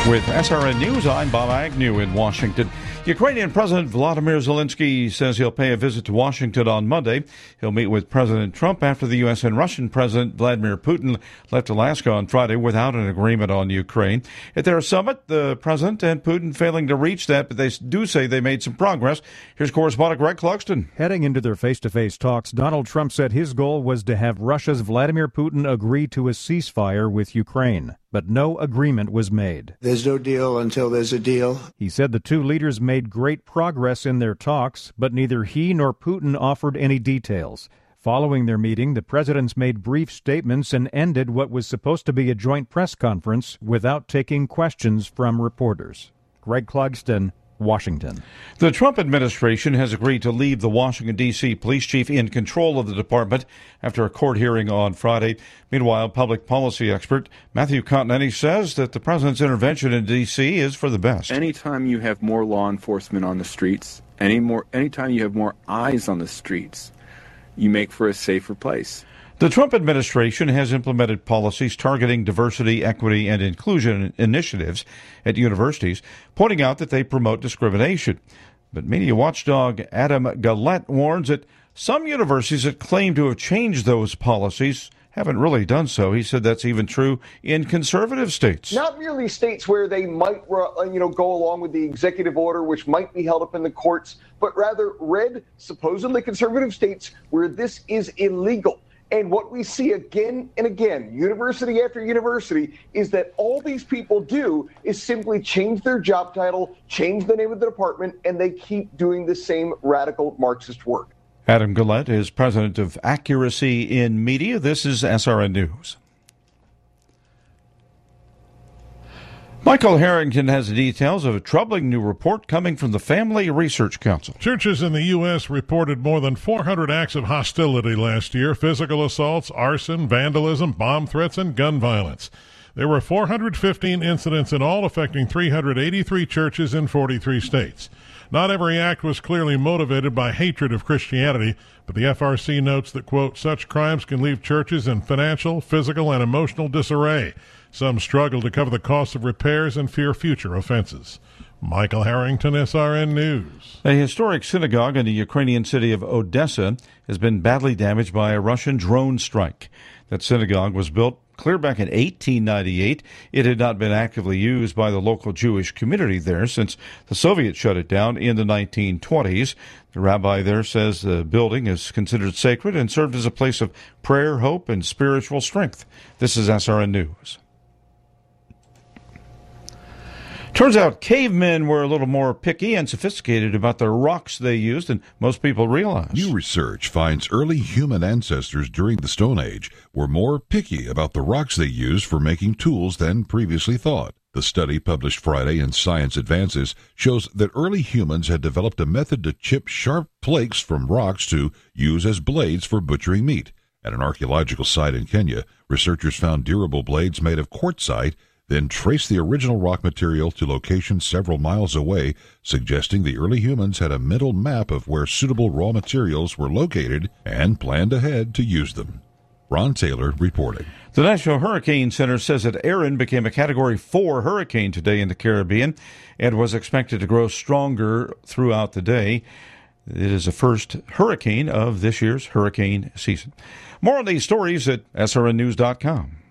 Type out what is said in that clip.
With SRN News, I'm Bob Agnew in Washington. Ukrainian President Vladimir Zelensky says he'll pay a visit to Washington on Monday. He'll meet with President Trump after the U.S. and Russian President Vladimir Putin left Alaska on Friday without an agreement on Ukraine. At their summit, the president and Putin failing to reach that, but they do say they made some progress. Here's correspondent Greg Clugston. Heading into their face-to-face talks, Donald Trump said his goal was to have Russia's Vladimir Putin agree to a ceasefire with Ukraine. But no agreement was made. There's no deal until there's a deal. He said the two leaders made great progress in their talks, but neither he nor Putin offered any details. Following their meeting, the presidents made brief statements and ended what was supposed to be a joint press conference without taking questions from reporters. Greg Clugston, Washington. The Trump administration has agreed to leave the Washington, D.C. police chief in control of the department after a court hearing on Friday. Meanwhile, public policy expert Matthew Continetti says that the president's intervention in D.C. is for the best. Anytime you have more law enforcement on the streets, anytime you have more eyes on the streets, you make for a safer place. The Trump administration has implemented policies targeting diversity, equity, and inclusion initiatives at universities, pointing out that they promote discrimination. But media watchdog Adam Gullett warns that some universities that claim to have changed those policies haven't really done so. He said that's even true in conservative states. Not merely states where they might, go along with the executive order, which might be held up in the courts, but rather red, supposedly conservative states where this is illegal. And what we see again and again, university after university, is that all these people do is simply change their job title, change the name of the department, and they keep doing the same radical Marxist work. Adam Gullett is president of Accuracy in Media. This is SRN News. Michael Harrington has the details of a troubling new report coming from the Family Research Council. Churches in the U.S. reported more than 400 acts of hostility last year: physical assaults, arson, vandalism, bomb threats, and gun violence. There were 415 incidents in all, affecting 383 churches in 43 states. Not every act was clearly motivated by hatred of Christianity, but the FRC notes that, quote, such crimes can leave churches in financial, physical, and emotional disarray. Some struggle to cover the costs of repairs and fear future offenses. Michael Harrington, SRN News. A historic synagogue in the Ukrainian city of Odessa has been badly damaged by a Russian drone strike. That synagogue was built clear back in 1898. It had not been actively used by the local Jewish community there since the Soviets shut it down in the 1920s. The rabbi there says the building is considered sacred and served as a place of prayer, hope, and spiritual strength. This is SRN News. Turns out cavemen were a little more picky and sophisticated about the rocks they used than most people realize. New research finds early human ancestors during the Stone Age were more picky about the rocks they used for making tools than previously thought. The study, published Friday in Science Advances, shows that early humans had developed a method to chip sharp flakes from rocks to use as blades for butchering meat. At an archaeological site in Kenya, researchers found durable blades made of quartzite, then traced the original rock material to locations several miles away, suggesting the early humans had a mental map of where suitable raw materials were located and planned ahead to use them. Ron Taylor reporting. The National Hurricane Center says that Erin became a Category 4 hurricane today in the Caribbean and was expected to grow stronger throughout the day. It is the first hurricane of this year's hurricane season. More on these stories at srnnews.com.